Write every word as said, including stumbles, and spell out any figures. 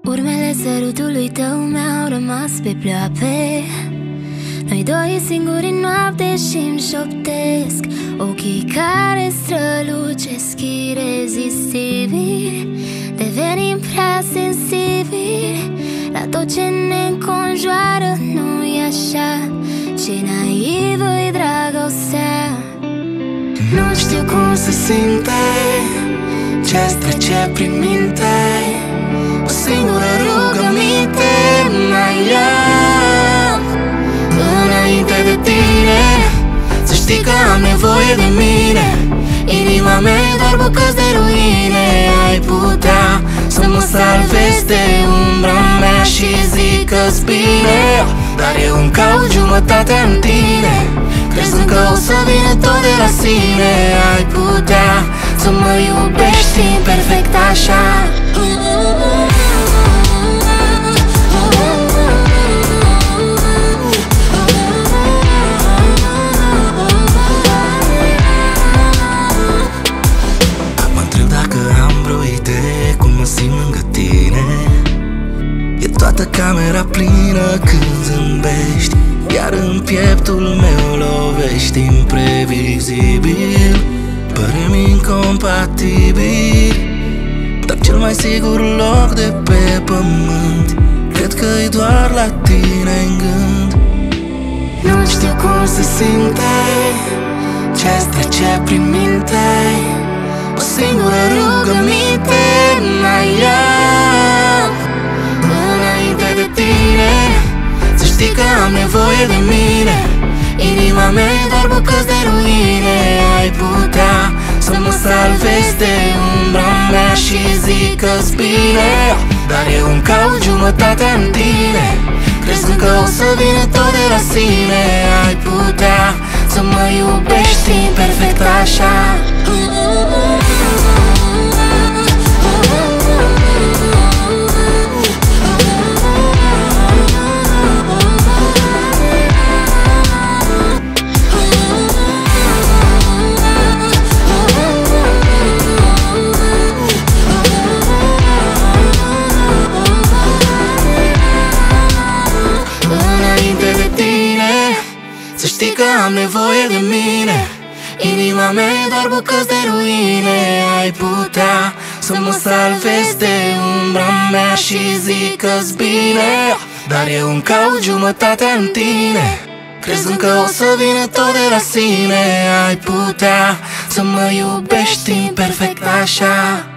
Urmele sărutului tău mi-au rămas pe pleoape. Noi doi singuri în noapte și-mi șoptesc ochii care strălucesc irezistibili. Devenim prea sensibili la tot ce ne înconjoară, nu-i așa? Ce naivă-i dragostea. Nu știu cum se simte, ce-ți trece prin minte. O singură rugăminte mai am înainte de tine. Să știi că am nevoie de mine. Inima mea e doar bucăți de ruine. Ai putea să mă salvezi de umbra mea și zic că-s bine, dar eu îmi caut jumătatea în tine, crezând că o să vină tot de la sine. Ai putea să mă iubești imperfect așa. Mă întreb dacă am vreo idee cum mă simt lângă tine. E toată camera plină când zâmbești, iar în pieptul meu lovești imprevizibil. Părem incompatibili, dar cel mai sigur loc de pe pământ cred că-i doar la tine în gând. Nu știu cum se simte, ce-ți trece prin minte. O singură rugăminte mai am înainte de tine. Să știi că am nevoie de mine. Inima mea e doar bucăți de ruine. Ai putea să mă salvezi de umbra mea și zic că-s bine, dar eu îmi caut jumătatea în tine, crezând că o să vină tot de la sine. Ai putea să mă iubești imperfect așa. Să știi că am nevoie de mine. Inima mea e doar bucăți de ruine. Ai putea să mă salvezi de umbra mea și zic că-s bine, dar eu îmi caut jumătatea în tine, crezând că o să vină tot de la sine. Ai putea să mă iubești imperfect așa.